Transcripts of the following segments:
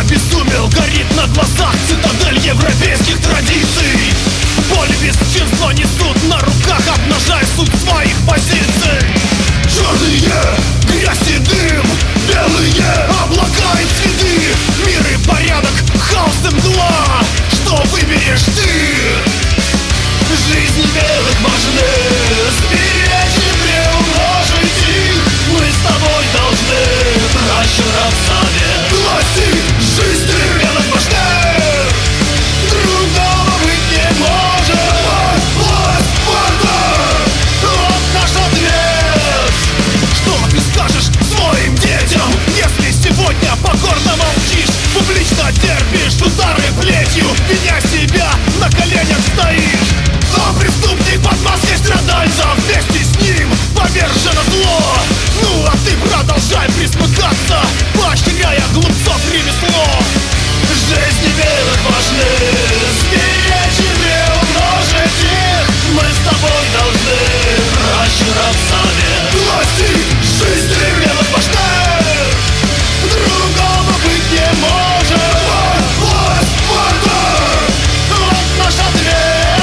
обезумел, горит на глазах цитадель европейских традиций. Боль и бесчинство несут на руках, обнажая суть своих позиций. Черные грязь и дым, белые облака и цветы, мир и порядок, хаос и мгла. Что выберешь ты? Жизни белых важны, сберечь и приумножить их. Мы с тобой должны прощаться век. Власти жизни белых важны, другого быть не может. Власть, варвар, вот наш ответ. Что ты скажешь своим детям, если сегодня покорно молчишь, публично терпишь удары плетью, виня себя на коленях стоишь? Но преступник под маской страдальца, вместе с ним повержено зло. Ну а ты продолжай присмыкаться, поощряя глупцов ремесло. Жизни белых важны, сберечь и приумножить их. Мы с тобой должны прощаться век. Власти жизни белых важны, другого быть не может. Власть, варвар, вот наш ответ.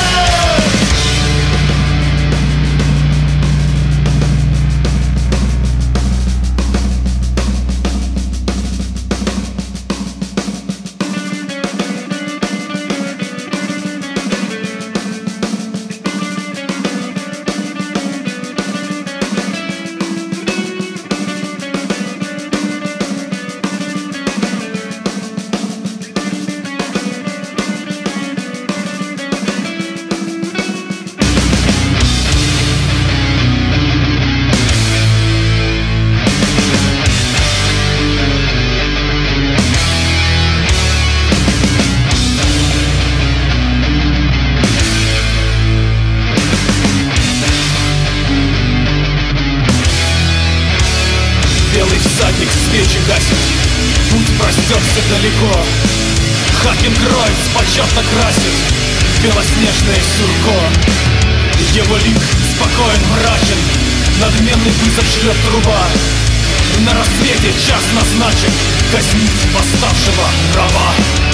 Белый всадник свечи гасит, путь простерся далеко. Хакенкройц почетно красит белоснежное сюрко. Его лик спокоен, мрачен, надменный вызов шлет труба. На рассвете час назначен казнить восставшего раба.